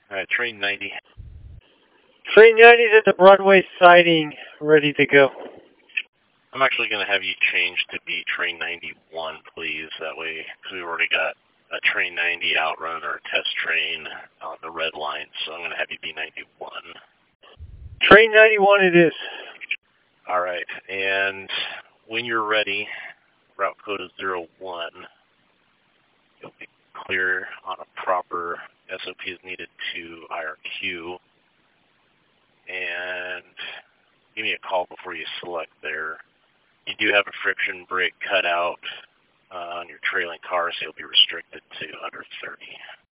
Alright, train 90. Train 90 is at the Broadway siding, ready to go. I'm actually going to have you change to be train 91, please. That way, because we've already got a train 90 outrun or a test train on the red line, so I'm going to have you be 91. Train 91 it is. Alright, and when you're ready, route code is 01. You'll be clear on a proper SOP is needed to IRQ. And give me a call before you select there. You do have a friction brake cut out on your trailing car, so you'll be restricted to under 30.